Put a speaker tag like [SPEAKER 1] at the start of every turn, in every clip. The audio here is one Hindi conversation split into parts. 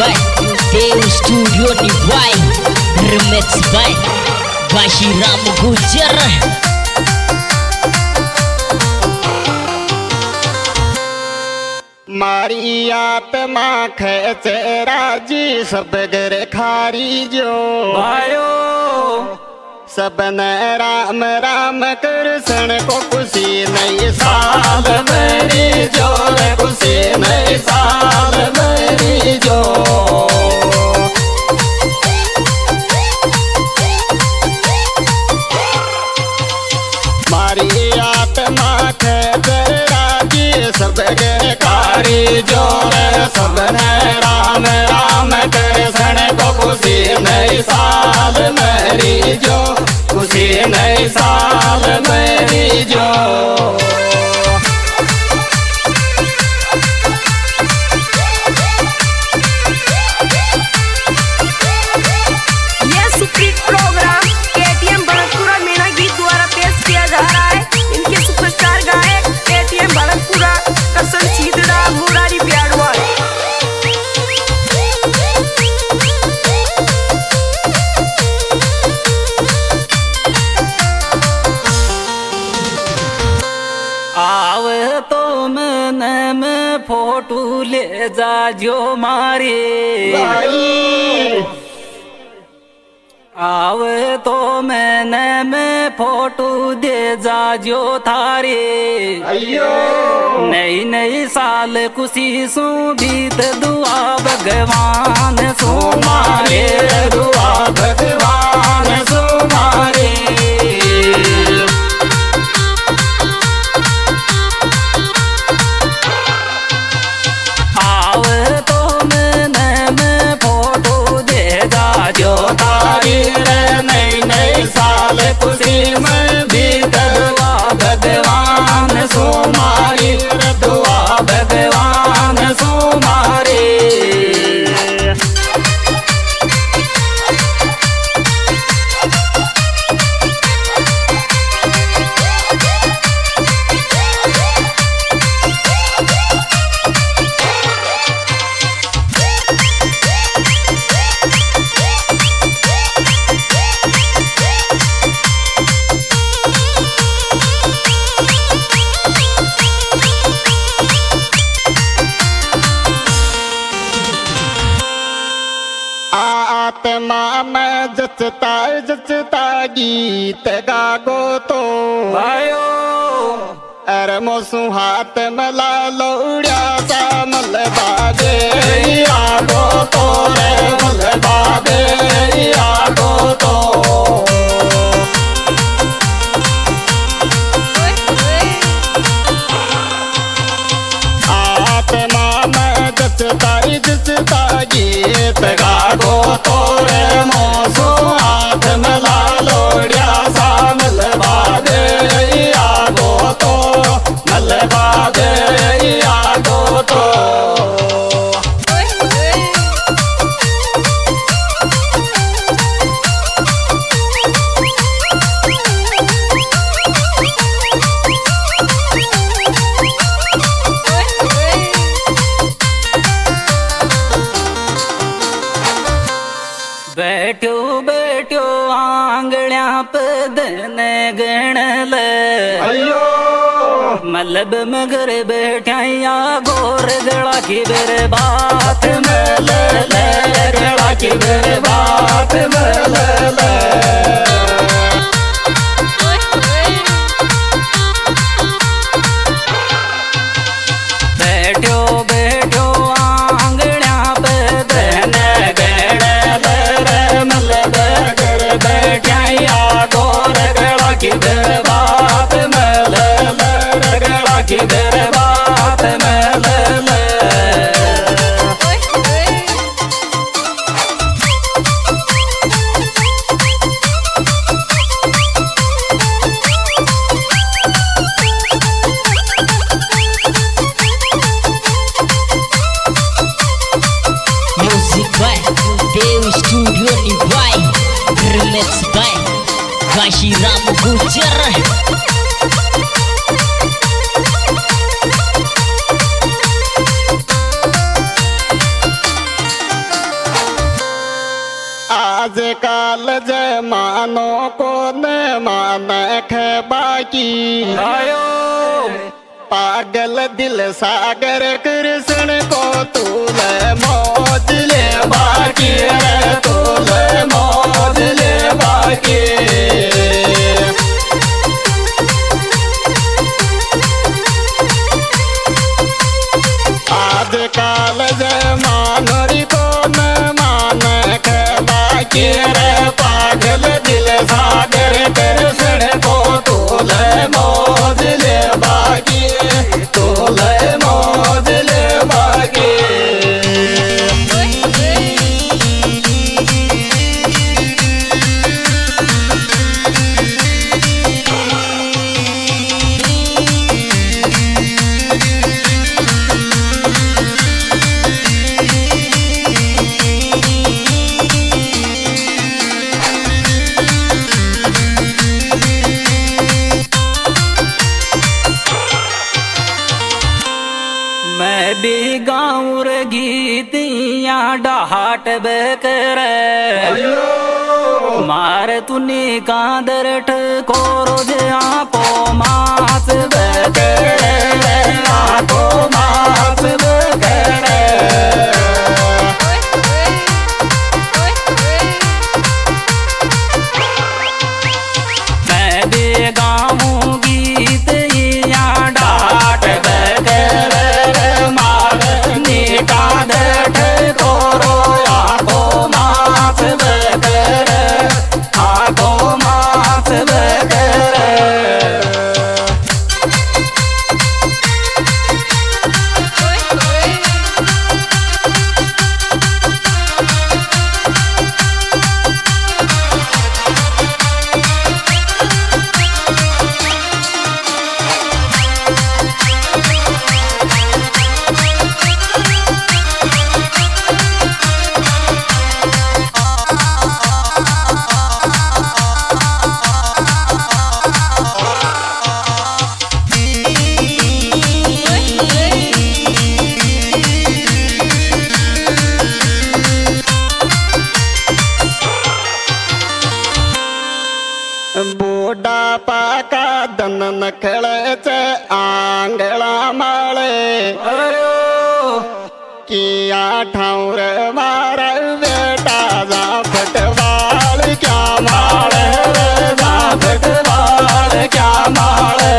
[SPEAKER 1] by Dev Studio Nivai, remix by Bashiram Gujar.
[SPEAKER 2] मारी आत्मा खेचे राजी सब गर खारी जो
[SPEAKER 3] भायो
[SPEAKER 2] सबने राम राम कृष्ण को खुशी नहीं साल मेरी जो खुशी नहीं साल मेरी जो मारी आत्मा खेचे राजी सब गर खारी जो सबने राम राम कृष्ण को खुशी नहीं साल मेरी जो खुशी नहीं साल मेरी जो
[SPEAKER 4] ये superhit programme KTM Bharatpura Meena गीत द्वारा पेश किया जा रहा है। इनके सुपरस्टार गायक केटीएम भरतपुरा कसन सीधड़ा मुरारी प्यारवाल।
[SPEAKER 3] आवे तो मैंने में फोटो ले जा जो मारे आवे तो मैंने में फोटो दे जा जो थारे नई नई साल खुशी सु बीत दुआ भगवान सो मारे
[SPEAKER 2] दुआ भगवान सुमारे
[SPEAKER 3] आवे तो मैंने में फोटो दे जा जो थारे
[SPEAKER 2] नई नई साल खुशी में भी दुआ भगवान सुमारी
[SPEAKER 3] दुआ भगवान सुमारे
[SPEAKER 2] आत्मा में जचता गीत गागो तो
[SPEAKER 3] भायो
[SPEAKER 2] अरे मोसू हाथ मला लौड़िया सा मल बागे आगो तो रे मल बागे आगो तो आत्मा में जचता गीत गागो तो रे मोसू हाथ मला लौड़िया सा मल बागे आगो तो मल बागे आगो तो
[SPEAKER 3] बैठो बैठो आंगड़िया पे दने गण ले मलब मगर बैठाइया गोर गड़ा की बेरे बात में ले गड़ा की बेरे बात में ले बैठो बैठो आंगड़िया पे दने गण ले मलब कर बैठाइया गोर गड़ा की बेरे बात में ले गड़ा की बेरे बात में ले
[SPEAKER 1] Music by Dev Studio Nivai, remix by Bashiram Gujar.
[SPEAKER 2] मानो को न मान बाकी
[SPEAKER 3] आयो
[SPEAKER 2] पागल दिल सागर कृष्ण को तूल मौज ले बाकी रे तूल मौज ले बाकी आज काल जमानोरी को न मान बाकी रे पागल दिल सागर कृष्ण को तूल मौज ले बाकी तूल मौज ले बाकी
[SPEAKER 3] मैं भी गाँव रे गीतिया डाहट बेकर मार तुनी कांदर ठको रोज आको मास बेकर आको मास बेकर मैं भी गाँव गीत या डाट बेकर मार नीका देठ कोरो आको मास बेकर आको मास बेकर
[SPEAKER 2] बूढ़ा पाका दन नखळे चे आंगळा माळे किया ठाऊर मार बेटा जा फटवाळ क्या माळे जा फटवाळ क्या माळे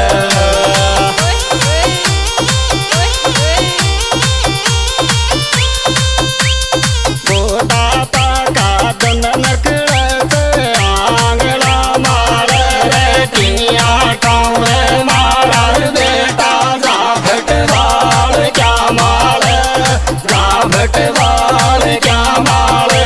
[SPEAKER 2] बूढ़ा पाका दन नखळे चे आंगळा माळे किया ठाऊर मार बेटा जा फटवाळ क्या माळे जा फटवाळ क्या माळे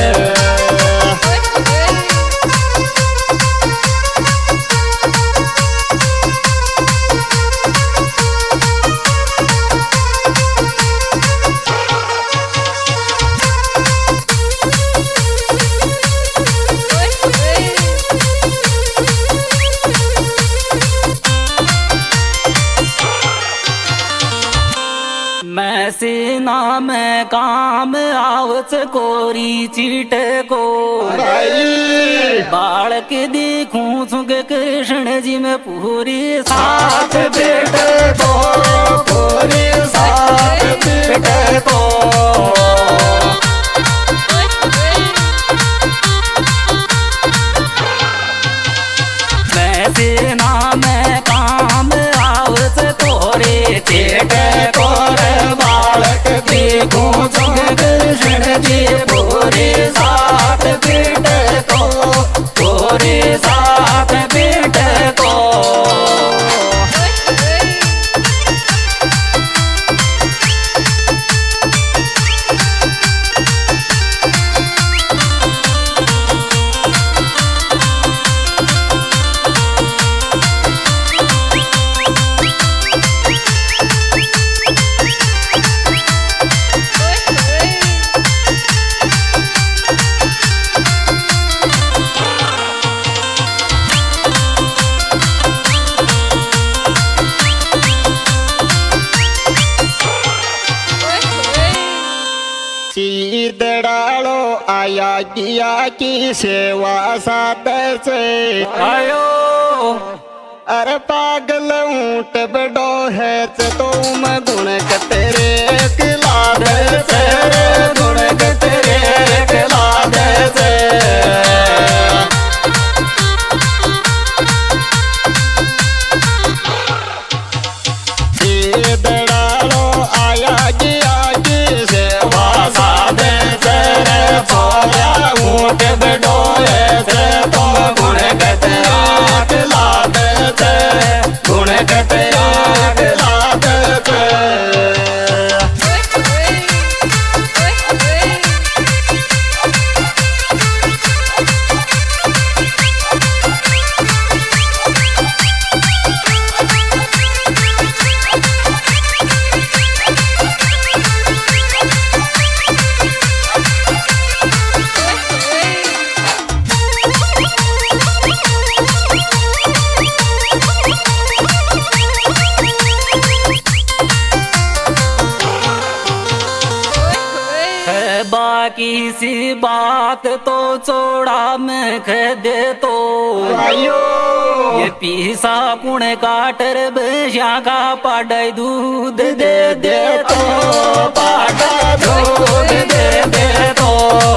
[SPEAKER 3] मैं सेना में काम आवच कोरी चीट को बाल के देखूं सुग कृष्ण जी में पूरी साथ बेटे को पूरी साथ बेटे को मैं सेना में काम आवच तोरे चेट कोरे बालक देखूं सुग कृष्ण जी पूरी साथ बेटे को पूरी साथ बेटे को
[SPEAKER 2] किया की सेवा सादे से
[SPEAKER 3] आयो
[SPEAKER 2] अरे पागल ऊंट बड़ो है तुम गुण के तेरे किला दे से गुण के तेरे किला दे से दड़ालो आया गया की सेवा सादे से सोया ऊंट बड़ो है तुम गुण के तेरे किला दे से गुण के तेरे किला दे से
[SPEAKER 3] है बाकी सी बात तो छोड़ा मैं कह दे तो
[SPEAKER 2] आयो
[SPEAKER 3] ये पीसा कुण काटर बेशा का पाडाई दूध दे दे तो
[SPEAKER 2] पाटा दूध दे दे तो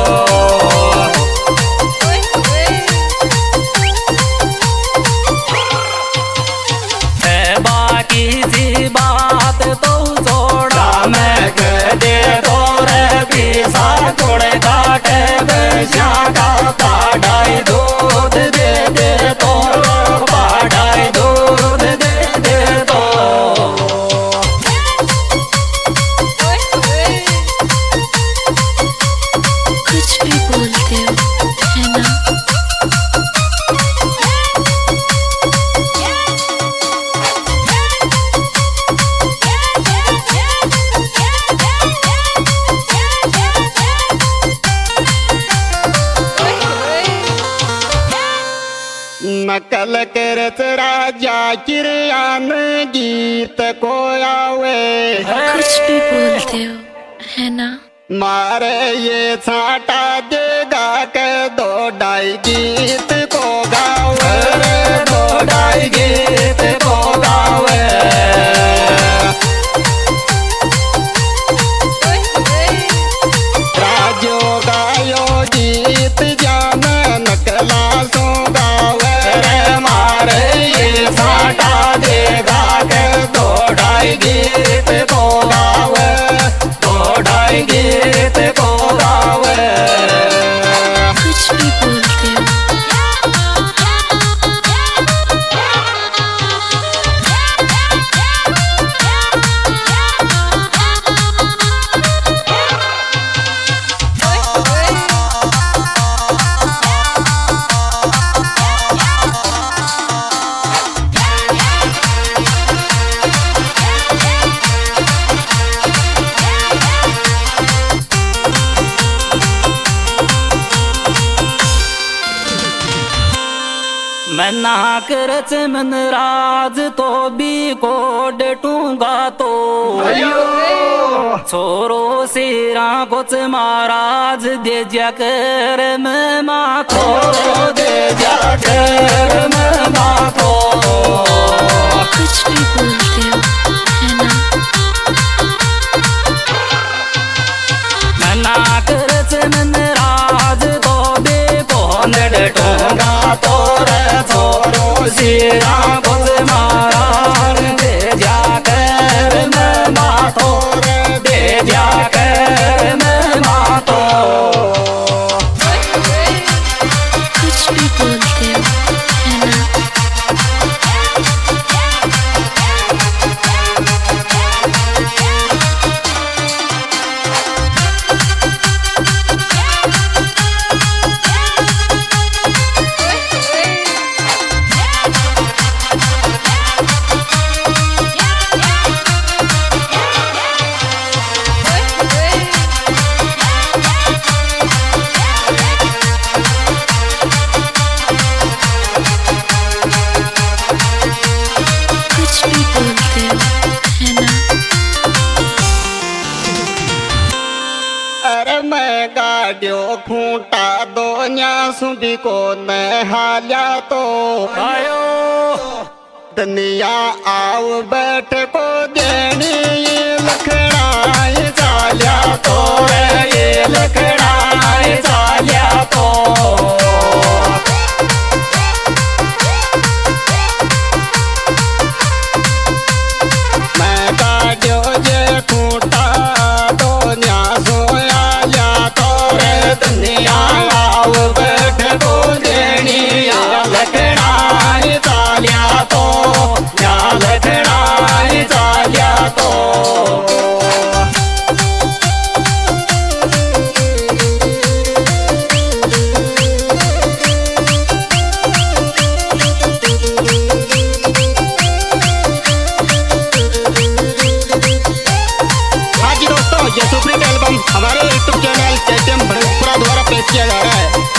[SPEAKER 3] है बाकी सी बात तो छोड़ा
[SPEAKER 2] मैं कह दे तो रे पीसा कुण काटे बेशा का पाडाई दूध दे दे तो पाडाई दूध दे दे तो
[SPEAKER 5] कुछ भी बोलते हो है ना।
[SPEAKER 2] नकल करत राजा किरयान गीत को आवे
[SPEAKER 5] कुछ भी बोलते हो है ना।
[SPEAKER 2] मारे ये छाटा देगा के दो ढाई गीत को गावे दो ढाई गीत को गावे राजो गायो गीत जान नकला सो गावे रे मारे ये छाटा देगा के दो ढाई गीत को गावे दो ढाई गीत को गावे
[SPEAKER 5] कुछ भी बोलते हो
[SPEAKER 3] मैं ना करच मन राज तो भी को डटूंगा तो छोरो सिरा कुछ महाराज दे जाकर मैं माथो
[SPEAKER 2] दे जाकर मैं माथो
[SPEAKER 5] कुछ भी बोलते हो है ना।
[SPEAKER 3] मैं ना करच मन राज तो भी को
[SPEAKER 2] डटूंगा तो रे छोरो सिरा कुछ महाराज दे जाकर मैं माथो दे जाकर मैं माथो
[SPEAKER 5] कुछ भी बोलते हो है ना।
[SPEAKER 2] काढ़ो खूंटा दो सुबी को नहाल्या तो
[SPEAKER 3] आयो
[SPEAKER 2] दुनिया आओ बैठ को देनी लखड़ाई चाल्या तो
[SPEAKER 3] ये लखड़ाई चाल्या तो
[SPEAKER 2] मैं काढ़ो जे खूंटा दो सोया लिया तो दुनिया आओ बैठ को देनी लखड़ाई चाल्या तो लखड़ाई चाल्या तो ये सुप्रीत एल्बम हमारे YouTube चैनल KTM भड़कपुरा द्वारा पेश किया जा रहा है।